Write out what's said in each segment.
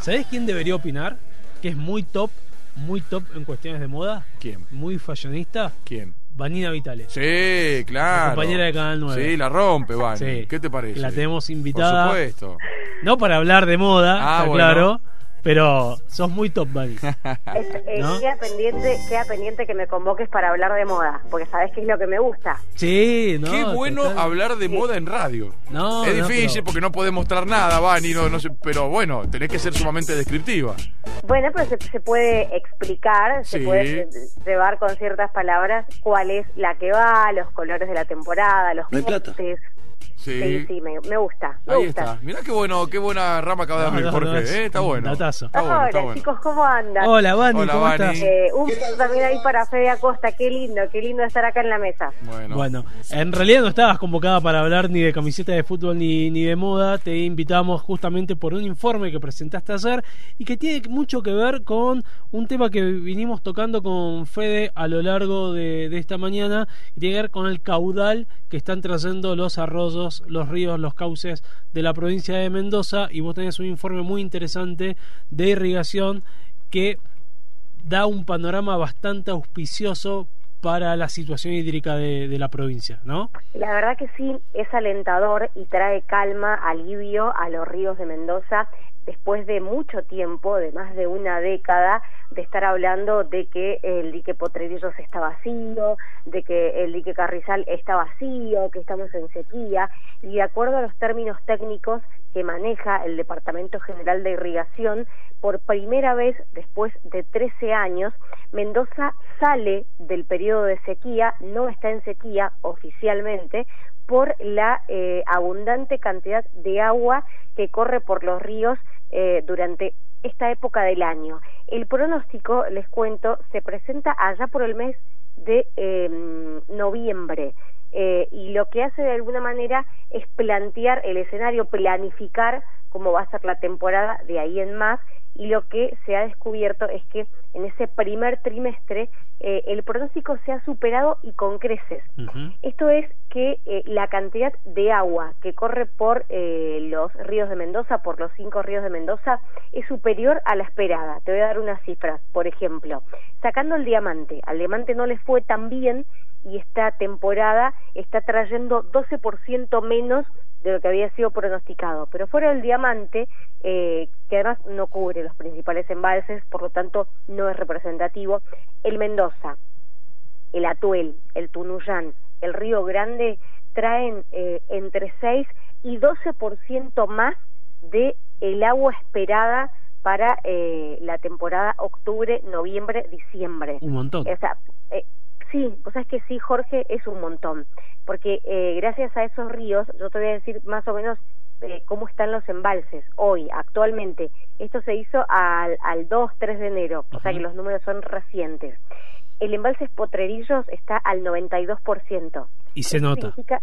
¿Sabés quién debería opinar? Que es muy top en cuestiones de moda. ¿Quién? Muy fashionista. ¿Quién? Vanina Vitale. Sí, claro. La compañera de Canal 9. Sí, la rompe, Vani. Sí. ¿Qué te parece? La tenemos invitada. Por supuesto. No para hablar de moda, está bueno. claro, pero sos muy top, Vani. ¿No? Queda pendiente que me convoques para hablar de moda, porque sabés qué es lo que me gusta. Sí, ¿no? Qué bueno total. hablar de moda en radio. No, es no, difícil pero... porque no podés mostrar nada, Vani, no sé, pero bueno, tenés que ser sumamente descriptiva. Bueno, pero se puede explicar, Sí. se puede llevar con ciertas palabras cuál es la que va, los colores de la temporada, los cortes. Sí, me gusta. Ahí está. Mirá qué buena rama acaba de abrir, Jorge. Está bueno. Datazo. Hola, está bueno. chicos, ¿cómo andan? Hola, Vani, Hola, ¿cómo Vani. estás? Un beso también ahí para Fede Acosta, qué lindo estar acá en la mesa. Bueno, en realidad no estabas convocada para hablar ni de camiseta de fútbol ni de moda. Te invitamos justamente por un informe que presentaste ayer y que tiene mucho que ver con un tema que vinimos tocando con Fede a lo largo de esta mañana, que tiene que ver con el caudal que están trayendo los arroyos, los ríos, los cauces de la provincia de Mendoza, y vos tenés un informe muy interesante de irrigación que da un panorama bastante auspicioso para la situación hídrica de la provincia, ¿no? La verdad que sí, es alentador y trae calma, alivio a los ríos de Mendoza después de mucho tiempo, de más de una década, de estar hablando de que el dique Potrerillos está vacío, de que el dique Carrizal está vacío, que estamos en sequía, y de acuerdo a los términos técnicos que maneja el Departamento General de Irrigación, por primera vez después de 13 años, Mendoza sale del periodo de sequía, no está en sequía oficialmente, por la abundante cantidad de agua que corre por los ríos durante esta época del año. El pronóstico, les cuento, se presenta allá por el mes de noviembre, y lo que hace de alguna manera es plantear el escenario, planificar cómo va a ser la temporada de ahí en más, y lo que se ha descubierto es que en ese primer trimestre el pronóstico se ha superado y con creces. Esto es que la cantidad de agua que corre por los ríos de Mendoza, por los 5 ríos de Mendoza, es superior a la esperada. Te voy a dar unas cifras. Por ejemplo, sacando el Diamante, al Diamante no le fue tan bien y esta temporada está trayendo 12% menos de lo que había sido pronosticado, pero fuera del Diamante, que además no cubre los principales embalses, por lo tanto no es representativo, el Mendoza, el Atuel, el Tunuyán, el Río Grande traen entre 6 y 12% más de el agua esperada para la temporada octubre, noviembre, diciembre. Un montón. O sea, sí, vos sabés que sí, Jorge, es un montón, porque gracias a esos ríos, yo te voy a decir más o menos cómo están los embalses hoy, actualmente. Esto se hizo al 2-3 de enero, o sea que los números son recientes. El embalse Potrerillos está al 92%. Y se nota. Significa,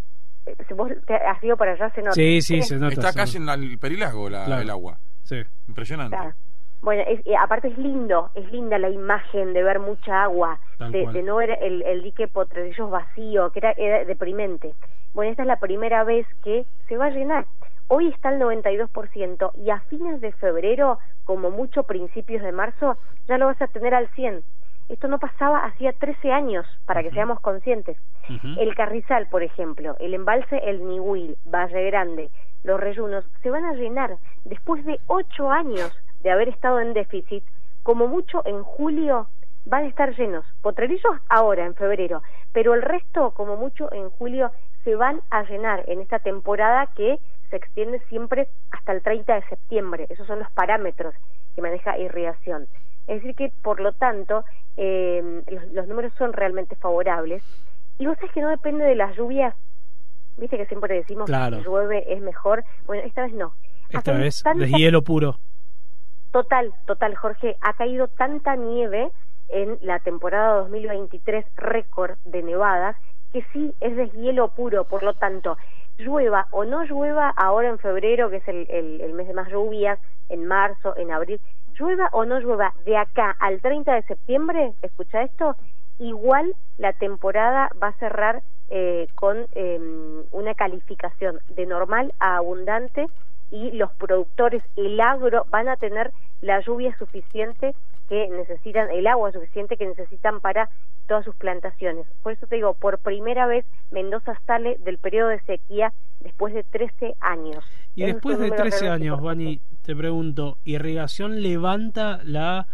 si vos has ido para allá, se nota. Sí, se nota. Está casi en el Perilago el agua. Sí. Impresionante. Claro. Bueno, aparte es linda la imagen de ver mucha agua, de no ver el dique Potrerillos vacío, que era deprimente. Bueno, esta es la primera vez que se va a llenar. Hoy está al 92% y a fines de febrero, como mucho principios de marzo, ya lo vas a tener al 100%. Esto no pasaba hacía 13 años, para que seamos conscientes. El Carrizal, por ejemplo, el embalse El Nihuil, Valle Grande, Los Reyunos, se van a llenar después de 8 años de haber estado en déficit. Como mucho en julio van a estar llenos. Potrerillos ahora, en febrero, pero el resto, como mucho en julio, se van a llenar en esta temporada que se extiende siempre hasta el 30 de septiembre. Esos son los parámetros que maneja irrigación. Es decir que, por lo tanto, los números son realmente favorables. Y vos sabés que no depende de las lluvias. Viste que siempre decimos que si llueve es mejor. Bueno, esta vez no. Esta vez es hielo puro. Total, Jorge. Ha caído tanta nieve en la temporada 2023, récord de nevadas, que sí es deshielo puro. Por lo tanto, llueva o no llueva ahora en febrero, que es el mes de más lluvias, en marzo, en abril, llueva o no llueva, de acá al 30 de septiembre, escucha esto, igual la temporada va a cerrar con una calificación de normal a abundante y los productores, el agro, van a tener la lluvia suficiente que necesitan, el agua suficiente que necesitan para todas sus plantaciones. Por eso te digo, por primera vez Mendoza sale del periodo de sequía después de 13 años. Y después de 13 años, Vani, te pregunto, ¿Irrigación levanta la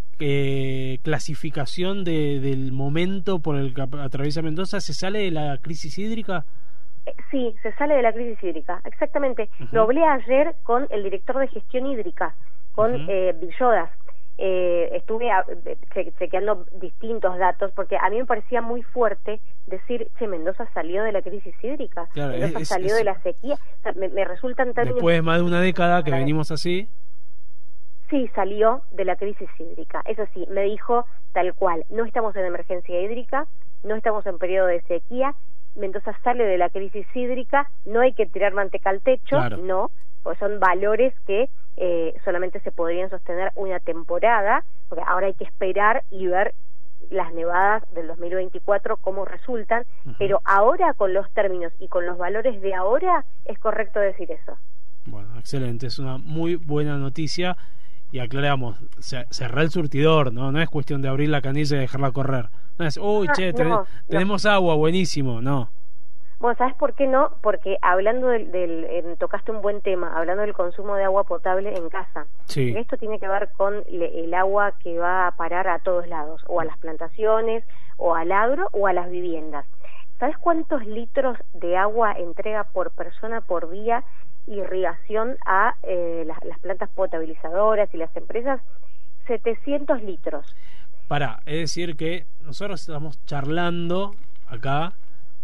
clasificación del momento por el que atraviesa Mendoza? ¿Se sale de la crisis hídrica? Sí, se sale de la crisis hídrica, exactamente. Lo hablé ayer con el director de gestión hídrica, con Villodas. Estuve chequeando distintos datos porque a mí me parecía muy fuerte decir, Mendoza salió de la crisis hídrica, claro, Mendoza salió de la sequía. O sea, me resultan términos... Después de más de una década que venimos así. Sí, salió de la crisis hídrica. Eso sí, me dijo tal cual, no estamos en emergencia hídrica, no estamos en periodo de sequía, Mendoza sale de la crisis hídrica, no hay que tirar manteca al techo, claro. No, pues son valores que solamente se podrían sostener una temporada, porque ahora hay que esperar y ver las nevadas del 2024 cómo resultan, pero ahora con los términos y con los valores de ahora es correcto decir eso. Bueno, excelente, es una muy buena noticia y aclaramos, cerrar el surtidor, no es cuestión de abrir la canilla y dejarla correr, no es, tenemos agua, buenísimo, no. Bueno, ¿sabes por qué no? Porque hablando tocaste un buen tema, hablando del consumo de agua potable en casa. Sí. Esto tiene que ver con el agua que va a parar a todos lados, o a las plantaciones, o al agro, o a las viviendas. ¿Sabes cuántos litros de agua entrega por persona por día Irrigación a las plantas potabilizadoras y las empresas? 700 litros. Es decir que nosotros estamos charlando acá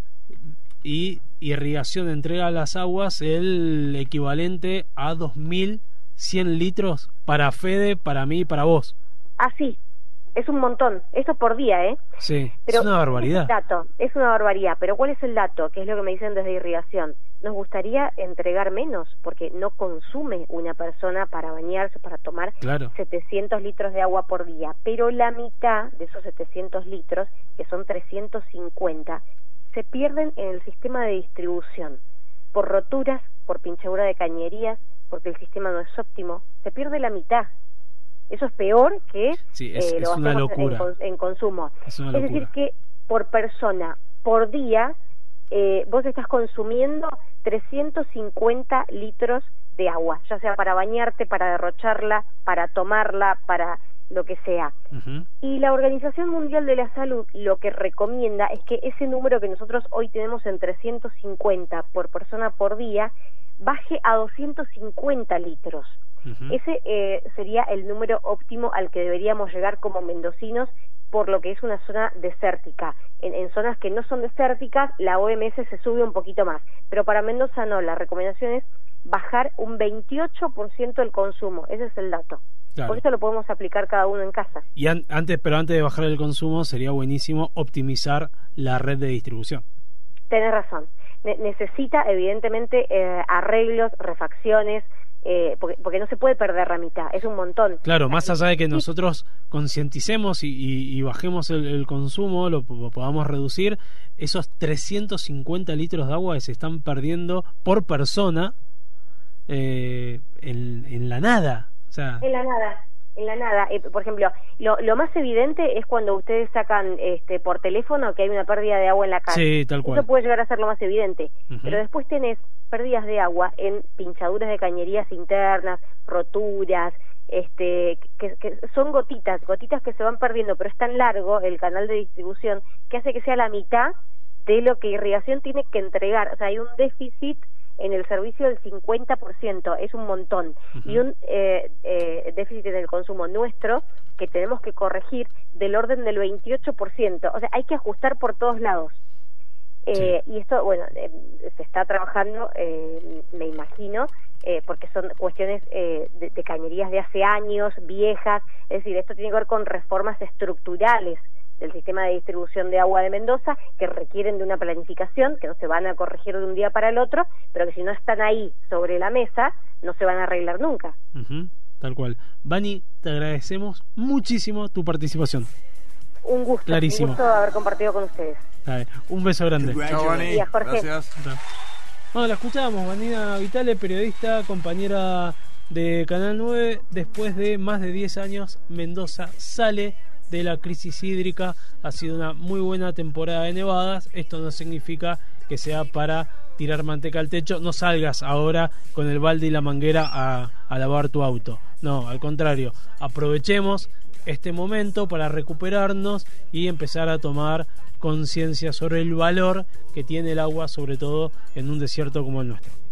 y Irrigación entrega las aguas el equivalente a 2.100 litros para Fede, para mí y para vos. Ah, sí, es un montón, eso por día, ¿eh? Sí, pero es una barbaridad. Es una barbaridad, pero ¿cuál es el dato? Que es lo que me dicen desde Irrigación. Nos gustaría entregar menos, porque no consume una persona para bañarse, para tomar 700 litros de agua por día, pero la mitad de esos 700 litros, que son 350, se pierden en el sistema de distribución, por roturas, por pinchadura de cañerías, porque el sistema no es óptimo, se pierde la mitad. Eso es peor que es una locura. En consumo. Es decir que por persona, por día, vos estás consumiendo 350 litros de agua, ya sea para bañarte, para derrocharla, para tomarla, para lo que sea. Y la Organización Mundial de la Salud lo que recomienda es que ese número que nosotros hoy tenemos en 350 por persona por día baje a 250 litros. Ese sería el número óptimo al que deberíamos llegar como mendocinos, por lo que es una zona desértica. En zonas que no son desérticas, la OMS se sube un poquito más, pero para Mendoza no, la recomendación es bajar un 28% el consumo, ese es el dato. Claro. Por eso lo podemos aplicar cada uno en casa. Y antes de bajar el consumo, sería buenísimo optimizar la red de distribución. Tenés razón. Necesita, evidentemente, arreglos, refacciones, porque no se puede perder la mitad, es un montón. Claro, más allá de que nosotros concienticemos y bajemos el consumo, lo podamos reducir, esos 350 litros de agua que se están perdiendo por persona en la nada. O sea, en la nada. Por ejemplo, lo más evidente es cuando ustedes sacan por teléfono que hay una pérdida de agua en la calle. Sí, tal cual. Eso puede llegar a ser lo más evidente. Pero después tenés pérdidas de agua en pinchaduras de cañerías internas, roturas, que son gotitas que se van perdiendo, pero es tan largo el canal de distribución que hace que sea la mitad de lo que Irrigación tiene que entregar. O sea, hay un déficit en el servicio del 50%, es un montón, y un déficit en el consumo nuestro que tenemos que corregir del orden del 28%, o sea, hay que ajustar por todos lados. Y esto, bueno, se está trabajando, me imagino, porque son cuestiones de cañerías de hace años, viejas, es decir, esto tiene que ver con reformas estructurales del sistema de distribución de agua de Mendoza, que requieren de una planificación, que no se van a corregir de un día para el otro, pero que si no están ahí sobre la mesa, no se van a arreglar nunca. Tal cual. Vani, te agradecemos muchísimo tu participación. Un gusto. Clarísimo. Un gusto haber compartido con ustedes. Un beso grande. Chao, Vani. Jorge. Gracias. No, la escuchábamos, Vanina Vitale, periodista, compañera de Canal 9. Después de más de 10 años, Mendoza sale de la crisis hídrica. Ha sido una muy buena temporada de nevadas. Esto no significa que sea para tirar manteca al techo. No salgas ahora con el balde y la manguera a lavar tu auto. No, al contrario, aprovechemos este momento para recuperarnos y empezar a tomar conciencia sobre el valor que tiene el agua, sobre todo en un desierto como el nuestro.